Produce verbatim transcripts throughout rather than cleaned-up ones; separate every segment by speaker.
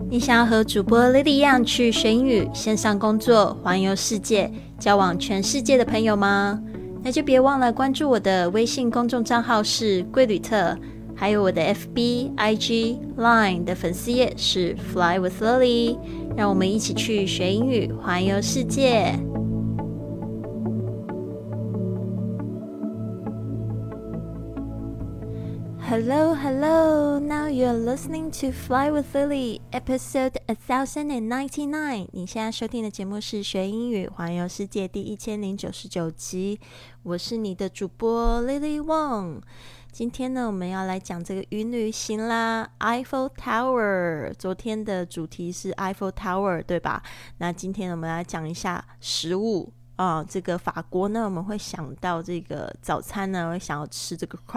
Speaker 1: 你想要和主播 Lily 一样去学英语、线上工作、环游世界、交往全世界的朋友吗？那就别忘了关注我的微信公众账号是贵旅特，还有我的 F B、I G、Line 的粉丝页是 Fly with Lily， 让我们一起去学英语、环游世界。Hello, hello. Now you're listening to Fly with Lily, episode one thousand ninety-nine. 你现在收听的节目是学英语环游世界第一千零九十九集。我是你的主播 Lily Wong。今天呢，我们要来讲这个云旅行啦 ，Eiffel Tower。昨天的主题是 Eiffel Tower， 对吧？那今天我们来讲一下食物。啊、呃，这个法国呢，我们会想到这个早餐呢，会想要吃这个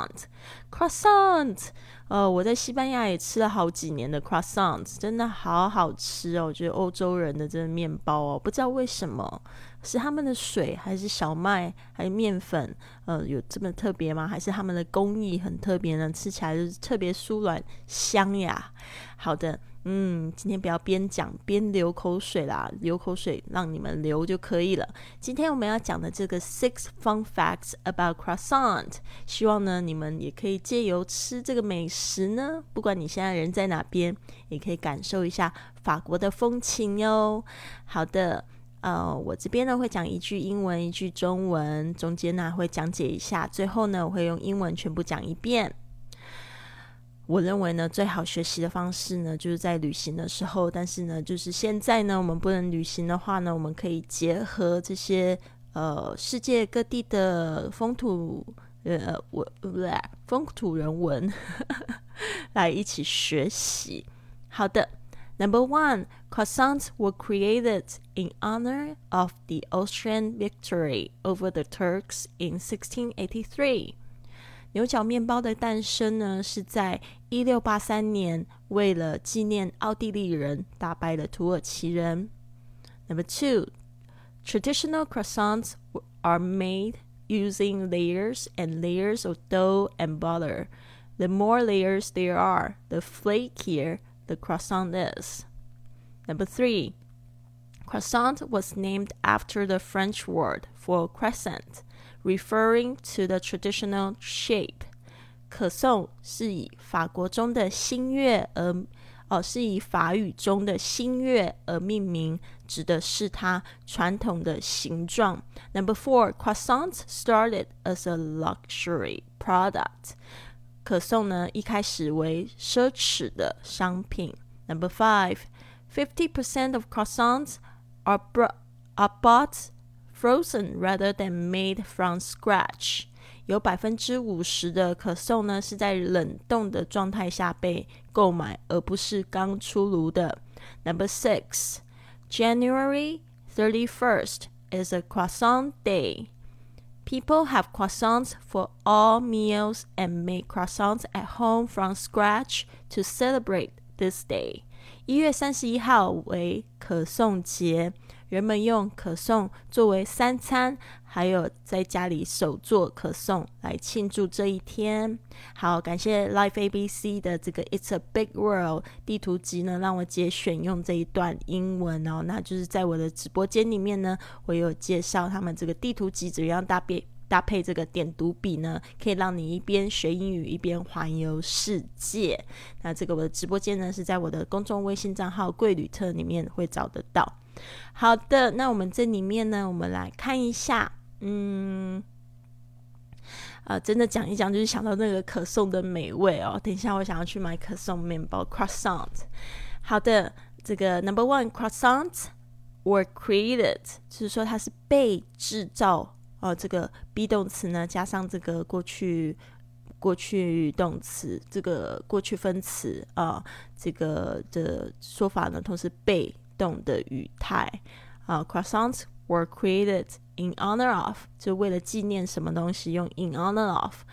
Speaker 1: croissant，croissant。呃，我在西班牙也吃了好几年的 croissant， 真的好好吃哦。我觉得欧洲人的这个面包哦，不知道为什么是他们的水，还是小麦，还是面粉，呃，有这么特别吗？还是他们的工艺很特别呢？吃起来就是特别酥软香呀。好的。嗯，今天不要边讲边流口水啦，流口水让你们流就可以了。今天我们要讲的这个 six fun facts about croissant， 希望呢你们也可以借由吃这个美食呢，不管你现在人在哪边，也可以感受一下法国的风情哟。好的，呃，我这边呢会讲一句英文，一句中文，中间呢会讲解一下，最后呢我会用英文全部讲一遍。我认为呢，最好学习的方式呢，就是在旅行的时候。但是呢，就是现在呢，我们不能旅行的话呢，我们可以结合这些呃世界各地的风土呃我不对风土人文来一起学习。好的 ，Number one, croissants were created in honor of the Austrian victory over the Turks in sixteen eighty-three。牛角面包的诞生呢，是在一六八三年，为了纪念奥地利人打败了土耳其人。Number two, traditional croissants are made using layers and layers of dough and butter. The more layers there are, the flakier the croissant is. Number three, croissant was named after the French word for crescent.Referring to the traditional shape， 可颂是以法国中的新月而哦，是以法语中的新月而命名，指的是它传统的形状。Number four, croissants started as a luxury product。可颂呢，一开始为奢侈的商品。Number five, fifty percent of croissants are, br- are bought.Frozen rather than made from scratch， 有 百分之五十 的可颂呢是在冷冻的状态下被购买，而不是刚出炉的。Number six, January thirty-first is a croissant day. People have croissants for all meals and make croissants at home from scratch to celebrate this day. 一月三十一号为可颂节。人们用可颂作为三餐，还有在家里手做可颂来庆祝这一天。好，感谢 Life A B C 的这个 It's a Big World 地图集呢，让我节选用这一段英文哦。那就是在我的直播间里面呢，我有介绍他们这个地图集怎样搭配搭配这个点读笔呢，可以让你一边学英语一边环游世界。那这个我的直播间呢，是在我的公众微信账号贵旅特里面会找得到。好的，那我们这里面呢，我们来看一下，嗯，呃，真的讲一讲，就是想到那个可颂的美味哦。等一下，我想要去买可颂面包 croissant。好的，这个 number one, croissants were created， 就是说它是被制造哦。这个 be 动词呢，加上这个过去过去动词，这个过去分词啊、呃，这个的说法呢，同时被动的语态啊、uh, ，croissants were created in honor of， 就为了纪念什么东西，用 in honor of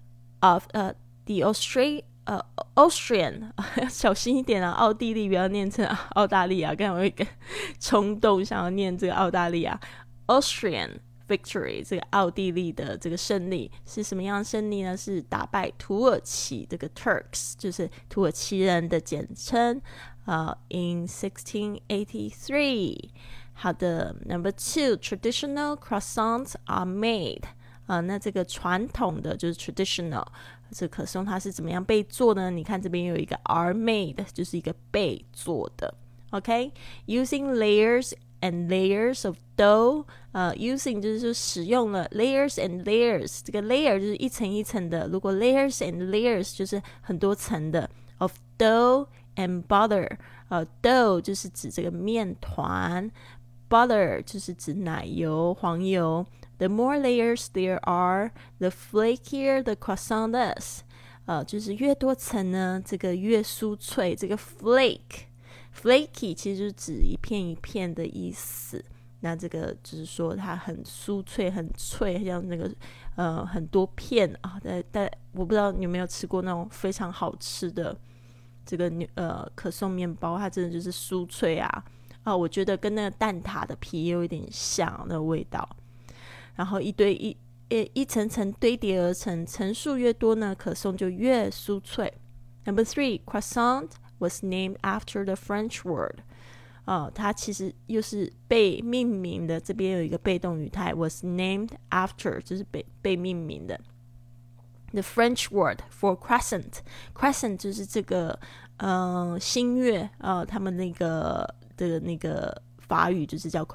Speaker 1: of 呃、uh, the Austria 呃、uh, Austrian 要小心一点啊，奥地利不要念成澳大利亚，刚才我有一个冲动想要念这个澳大利亚 Austrian victory， 这个奥地利的这个胜利是什么样的胜利呢？是打败土耳其这个 Turks， 就是土耳其人的简称。Uh, in sixteen eighty-three. 好的 Number two, traditional croissants are made. 呃，那这个传统的就是 traditional， 这可颂它是怎么样被做呢？你看这边有一个 are made， 就是一个被做的。OK, using layers and layers of dough. 呃 using 就是说使用了 layers and layers， 这个 layer 就是一层一层的，如果 layers and layers 就是很多层的 of dough and butter， 呃 dough 就是指这个面团， butter 就是指奶油黄油。 The more layers there are, the flakier the croissant is， 呃就是越多层呢这个越酥脆。这个 flake flaky 其实就是指一片一片的意思，那这个就是说它很酥脆很脆，像那个呃很多片啊，但但我不知道你有没有吃过那种非常好吃的这个呃可颂面包，它真的就是酥脆啊啊，我觉得跟那个蛋挞的皮也有一点像那个味道。然后一堆一一一层层堆叠而成，层数越多呢，可颂就越酥脆。Number three, croissant was named after the French word。哦，它其实又是被命名的，这边有一个被动语态 was named after， 就是被被命名的。The French word for crescent， crescent 就是这个呃新月，呃他们那个的那个法语就是叫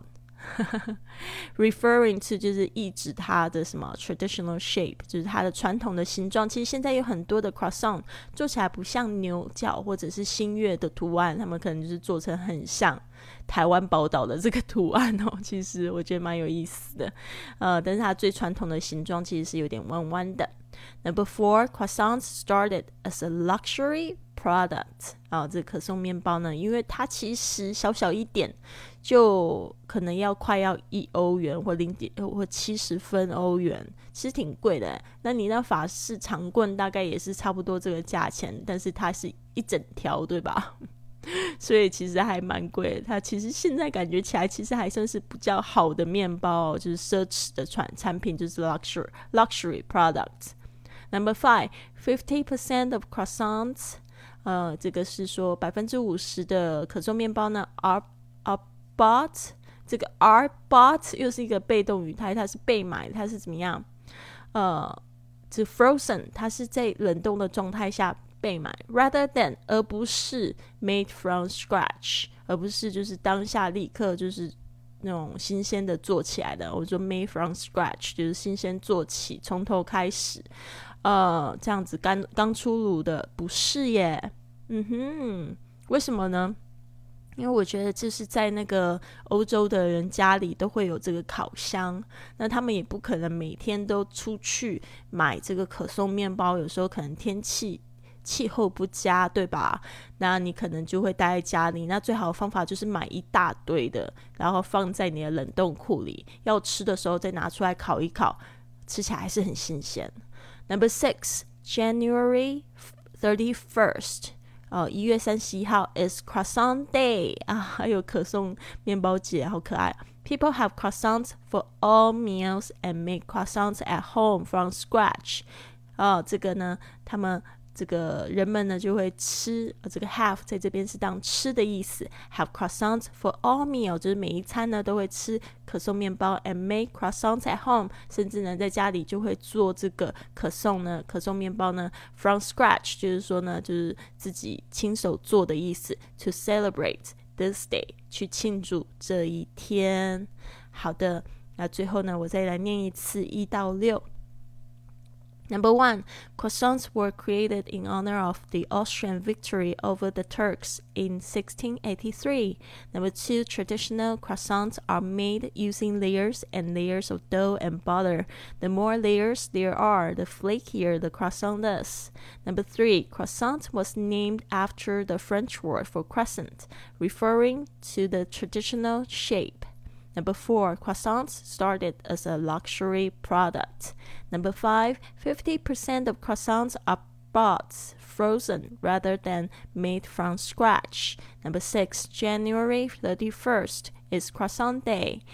Speaker 1: croissant。referring to 就是意指它的什么 traditional shape， 就是它的传统的形状。其实现在有很多的 croissant 做起来不像牛角或者是新月的图案，他们可能就是做成很像台湾宝岛的这个图案哦。其实我觉得蛮有意思的，呃，但是它最传统的形状其实是有点弯弯的。Number four, croissants started as a luxury product。啊，这可颂面包呢，因为它其实小小一点，就可能要快要一欧元或零点或七十分欧元，其实挺贵的。那你那法式长棍大概也是差不多这个价钱，但是它是一整条，对吧？所以其实还蛮贵的。它其实现在感觉起来，其实还算是比较好的面包哦，就是奢侈的产产品，就是 luxury luxury product。Number five, fifty percent of croissants， 呃，这个是说百分之五十的可颂面包呢 are are bought， 这个 are bought 又是一个被动语态，它是被买，它是怎么样？呃，这 frozen 它是在冷冻的状态下被买 ，rather than 而不是 made from scratch， 而不是就是当下立刻就是那种新鲜的做起来的。我说 made from scratch 就是新鲜做起，从头开始。呃，这样子刚刚出炉的不是耶，嗯哼，为什么呢？因为我觉得这是在那个欧洲的人家里都会有这个烤箱，那他们也不可能每天都出去买这个可颂面包，有时候可能天气气候不佳，对吧？那你可能就会待在家里，那最好的方法就是买一大堆的，然后放在你的冷冻库里，要吃的时候再拿出来烤一烤，吃起来还是很新鲜。Number six, January thirty-first， 呃，一月三十一号 is croissant day 啊，还有可颂面包节，好可爱。People have croissants for all meals and make croissants at home from scratch。哦，这个呢，他们这个人们呢就会吃，呃、这个 have 在这边是当吃的意思。Have croissants for all meal 就是每一餐呢都会吃可颂面包 ，and make croissants at home， 甚至呢在家里就会做这个可颂呢，可颂面包呢 from scratch， 就是说呢就是自己亲手做的意思。To celebrate this day， 去庆祝这一天。好的，那最后呢我再来念一次一到六。Number one, croissants were created in honor of the Austrian victory over the Turks in sixteen eighty-three. Number two, traditional croissants are made using layers and layers of dough and butter. The more layers there are, the flakier the croissant is. Number three, croissant was named after the French word for crescent, referring to the traditional shape.Number four, croissants started as a luxury product. Number five, fifty percent of croissants are bought frozen rather than made from scratch. Number six, January thirty-first is croissant day.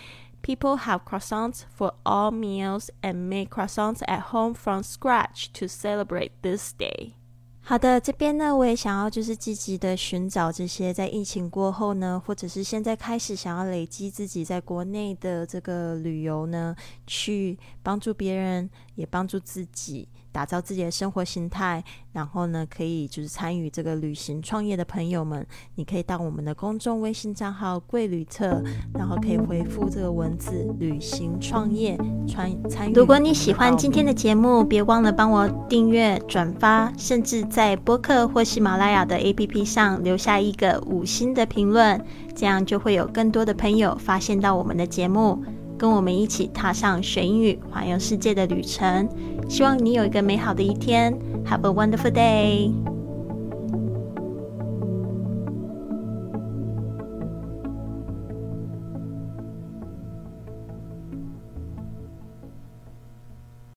Speaker 1: People have croissants for all meals and make croissants at home from scratch to celebrate this day. 好的，这边呢我也想要就是积极的寻找这些在疫情过后呢，或者是现在开始想要累积自己在国内的这个旅游呢，去帮助别人也帮助自己打造自己的生活形态，然后呢可以就是参与这个旅行创业的朋友们，你可以到我们的公众微信账号贵旅特，然后可以回复这个文字旅行创业参与。如果你喜欢今天的节目，别忘了帮我订阅转发，甚至在播客或喜马拉雅的 A P P 上留下一个五星的评论，这样就会有更多的朋友发现到我们的节目，跟我们一起踏上学英语环游世界的旅程。希望你有一个美好的一天。Have a wonderful day!